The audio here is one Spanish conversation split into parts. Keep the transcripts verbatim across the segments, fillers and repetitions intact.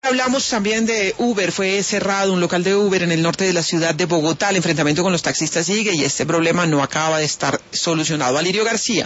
Hablamos también de Uber. Fue cerrado un local de Uber en el norte de la ciudad de Bogotá. El enfrentamiento con los taxistas sigue y este problema no acaba de estar solucionado. Alirio García.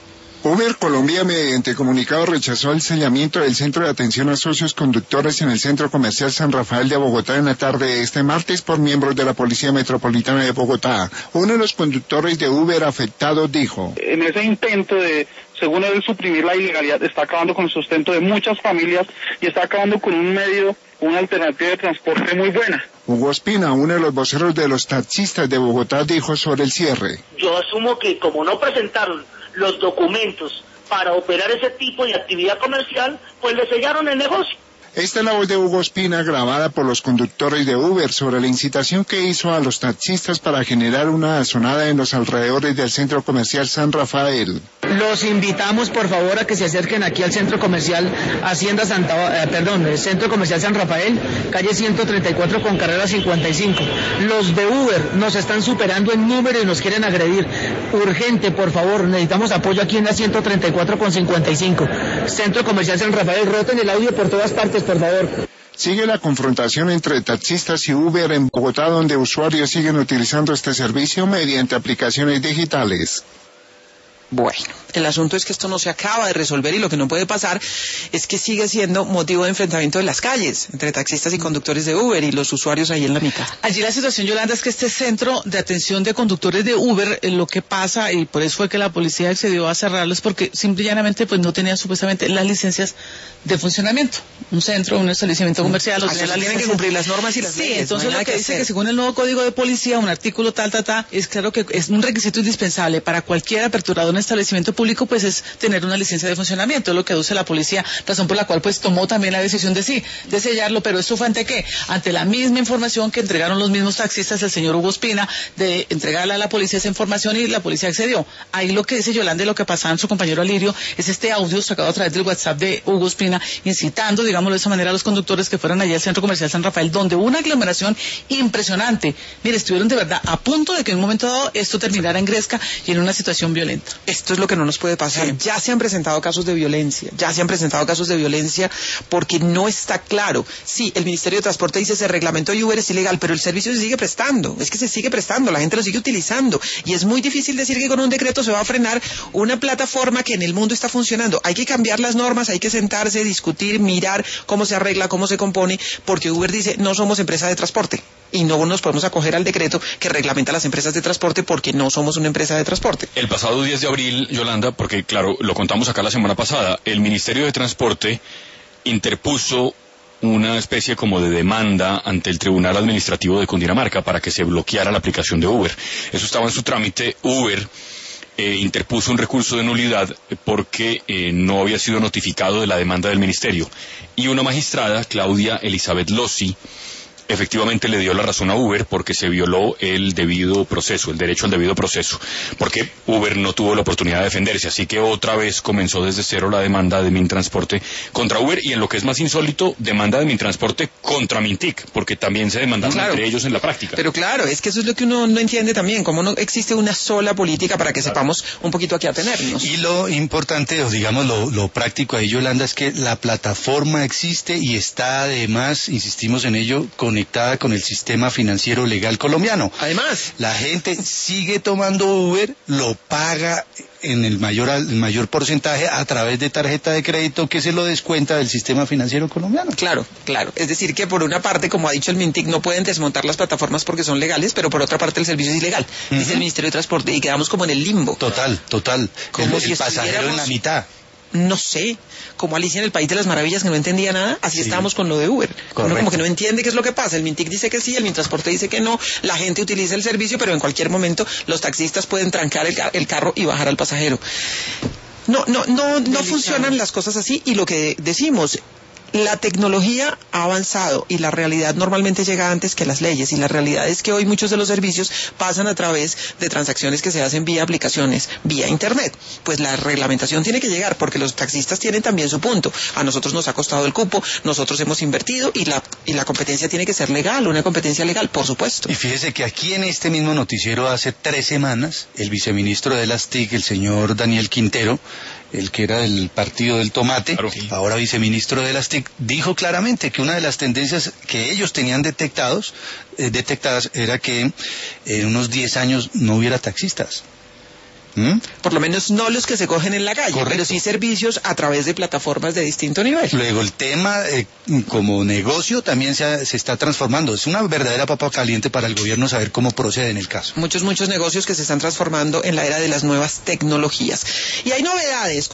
Uber Colombia, mediante comunicado, rechazó el sellamiento del centro de atención a socios conductores en el Centro Comercial San Rafael de Bogotá en la tarde de este martes por miembros de la Policía Metropolitana de Bogotá. Uno de los conductores de Uber afectados dijo: en ese intento de, según él, suprimir la ilegalidad, está acabando con el sustento de muchas familias y está acabando con un medio, una alternativa de transporte muy buena. Hugo Espina, uno de los voceros de los taxistas de Bogotá, dijo sobre el cierre: yo asumo que como no presentaron los documentos para operar ese tipo de actividad comercial, pues le sellaron el negocio. Esta es la voz de Hugo Espina, grabada por los conductores de Uber, sobre la incitación que hizo a los taxistas para generar una azonada en los alrededores del Centro Comercial San Rafael. Los invitamos, por favor, a que se acerquen aquí al Centro Comercial Hacienda Santa, eh, perdón, el Centro Comercial San Rafael, calle ciento treinta y cuatro con carrera cincuenta y cinco. Los de Uber nos están superando en número y nos quieren agredir. Urgente, por favor, necesitamos apoyo aquí en la ciento treinta y cuatro con cincuenta y cinco. Centro Comercial San Rafael, roten el audio por todas partes, por favor. Sigue la confrontación entre taxistas y Uber en Bogotá, donde usuarios siguen utilizando este servicio mediante aplicaciones digitales. Bueno, el asunto es que esto no se acaba de resolver y lo que no puede pasar es que sigue siendo motivo de enfrentamiento en las calles entre taxistas y conductores de Uber y los usuarios ahí en la mitad. Allí la situación, Yolanda, es que este centro de atención de conductores de Uber, eh, lo que pasa, y por eso fue que la policía accedió a cerrarlo, es porque simple y llanamente pues no tenía supuestamente las licencias de funcionamiento. Un centro, un establecimiento comercial, o sea, la tienen que cumplir las normas y las sí, leyes. Sí, entonces no lo que, que dice hacer. que según el nuevo código de policía, un artículo tal, tal, tal, es claro que es un requisito indispensable para cualquier apertura de un establecimiento público, pues es tener una licencia de funcionamiento, es lo que aduce la policía, razón por la cual pues tomó también la decisión de sí, de sellarlo, pero esto fue ante qué, ante la misma información que entregaron los mismos taxistas, el señor Hugo Espina, de entregarle a la policía esa información y la policía accedió. Ahí lo que dice Yolanda y lo que pasaba en su compañero Alirio es este audio sacado a través del WhatsApp de Hugo Espina, incitando, digámoslo de esa manera, a los conductores que fueran allá al Centro Comercial San Rafael, donde hubo una aglomeración impresionante. Mire, estuvieron de verdad a punto de que en un momento dado esto terminara en gresca y en una situación violenta. Esto es lo que no nos puede pasar. Sí. Ya se han presentado casos de violencia, ya se han presentado casos de violencia porque no está claro. Sí, el Ministerio de Transporte dice se reglamentó y Uber es ilegal, pero el servicio se sigue prestando, es que se sigue prestando, la gente lo sigue utilizando y es muy difícil decir que con un decreto se va a frenar una plataforma que en el mundo está funcionando. Hay que cambiar las normas, hay que sentarse, discutir, mirar cómo se arregla, cómo se compone, porque Uber dice no somos empresa de transporte y no nos podemos acoger al decreto que reglamenta las empresas de transporte porque no somos una empresa de transporte. El pasado diez de abril, Yolanda, porque claro, lo contamos acá la semana pasada, el Ministerio de Transporte interpuso una especie como de demanda ante el Tribunal Administrativo de Cundinamarca para que se bloqueara la aplicación de Uber. Eso estaba en su trámite. Uber eh, interpuso un recurso de nulidad porque eh, no había sido notificado de la demanda del Ministerio. Y una magistrada, Claudia Elizabeth Lossi, efectivamente le dio la razón a Uber porque se violó el debido proceso, el derecho al debido proceso, porque Uber no tuvo la oportunidad de defenderse, así que otra vez comenzó desde cero la demanda de Mintransporte contra Uber y en lo que es más insólito, demanda de Mintransporte contra Mintic, porque también se demandaron claro. entre ellos en la práctica. Pero claro, es que eso es lo que uno no entiende también, como no existe una sola política para que claro. sepamos un poquito a qué atenernos. Y lo importante, o digamos lo, lo práctico ahí, Yolanda, es que la plataforma existe y está además, insistimos en ello, conectada con el sistema financiero legal colombiano. Además, la gente sigue tomando Uber, lo paga en el mayor el mayor porcentaje a través de tarjeta de crédito que se lo descuenta del sistema financiero colombiano. Claro, claro. Es decir que por una parte, como ha dicho el Mintic, no pueden desmontar las plataformas porque son legales, pero por otra parte el servicio es ilegal, uh-huh. dice el Ministerio de Transporte, y quedamos como en el limbo. Total, total. Como el, si el pasajero en la mitad. No sé, como Alicia en el País de las Maravillas que no entendía nada, así sí. estábamos con lo de Uber. Correcto. Uno como que no entiende qué es lo que pasa. El Mintic dice que sí, el Mintransporte dice que no, la gente utiliza el servicio, pero en cualquier momento los taxistas pueden trancar el, el carro y bajar al pasajero. No, no, no, no funcionan las cosas así y lo que decimos, la tecnología ha avanzado y la realidad normalmente llega antes que las leyes y la realidad es que hoy muchos de los servicios pasan a través de transacciones que se hacen vía aplicaciones, vía internet. Pues la reglamentación tiene que llegar porque los taxistas tienen también su punto. A nosotros nos ha costado el cupo, nosotros hemos invertido y la, y la competencia tiene que ser legal, una competencia legal, por supuesto. Y fíjese que aquí en este mismo noticiero hace tres semanas, el viceministro de las T I C, el señor Daniel Quintero, el que era del partido del tomate, claro. ahora viceministro de las T I C, dijo claramente que una de las tendencias que ellos tenían detectados, eh, detectadas era que en unos diez años no hubiera taxistas. ¿Mm? Por lo menos no los que se cogen en la calle, Correcto. pero sí servicios a través de plataformas de distinto nivel. Luego el tema eh, como negocio también se, ha, se está transformando. Es una verdadera papa caliente para el gobierno saber cómo procede en el caso. Muchos, muchos negocios que se están transformando en la era de las nuevas tecnologías. Y hay novedades.